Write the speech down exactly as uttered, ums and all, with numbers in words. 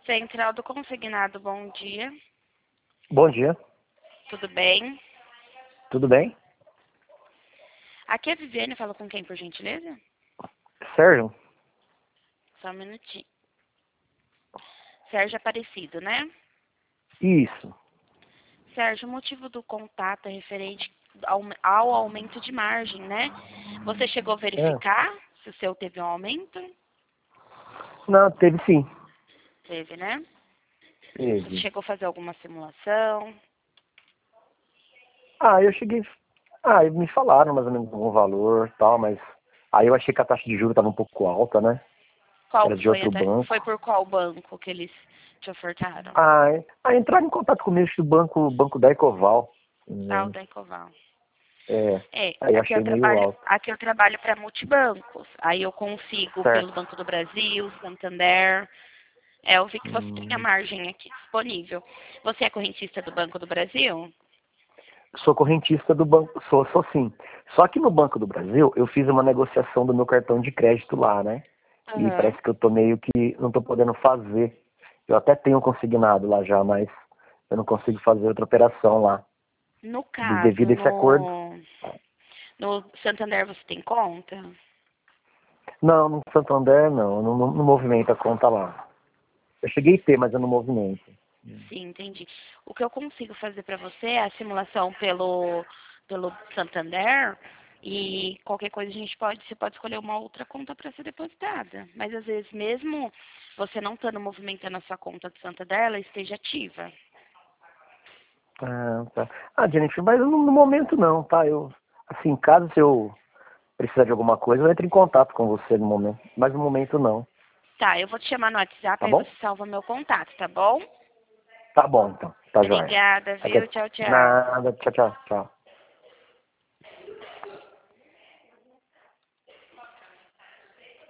Central do Consignado, bom dia. Bom dia, Tudo bem? tudo bem? Aqui é a Viviane, fala com quem, por gentileza? Sérgio? Só um minutinho. Sérgio Aparecido, né? Isso. Sérgio, o motivo do contato é referente ao, ao aumento de margem, né? Você chegou a É. verificar se o seu teve um aumento? Não, teve sim. Teve, né? Você Teve. chegou a fazer alguma simulação? Ah, eu cheguei. Ah, me falaram mais ou menos algum valor e tal, mas aí eu achei que a taxa de juros estava um pouco alta, né? Qual Era que de foi outro até? banco. Foi por qual banco que eles te ofertaram? Ah, é- ah entraram em contato comigo do banco, banco da Ecoval. Ah, o Hum, da Ecoval. É. É, Aí eu aqui eu achei meio trabalho, alto. aqui eu trabalho para multibancos. Aí eu consigo pelo Certo. Banco do Brasil, Santander. É, eu vi que você tem a Hum, margem aqui disponível. Você é correntista do Banco do Brasil? Sou correntista do banco, sou, sou sim. Só que no Banco do Brasil eu fiz uma negociação do meu cartão de crédito lá, né? E Aham. parece que eu tô meio que não tô podendo fazer. Eu até tenho consignado lá já, mas eu não consigo fazer outra operação lá. No De- caso, Devido a esse acordo. no, no Santander você tem conta? Não, no Santander não, não, não, não movimento a conta lá. Eu cheguei a ter, mas eu não movimento. Sim, entendi. O que eu consigo fazer para você é a simulação pelo, pelo Santander e qualquer coisa a gente pode, você pode escolher uma outra conta para ser depositada. Mas às vezes mesmo você não estando movimentando a sua conta do Santander, ela esteja ativa. Ah, tá. Ah, Jennifer, mas no, no momento não, tá? Eu, assim, caso se eu precisar de alguma coisa, eu entro em contato com você no momento. Mas no momento não, Tá, eu vou te chamar no WhatsApp, tá aí você bom? salva meu contato, tá bom? Tá bom, então. Tá joia. Obrigada, Aqui viu? é Tchau, tchau. nada. Tchau, tchau, tchau.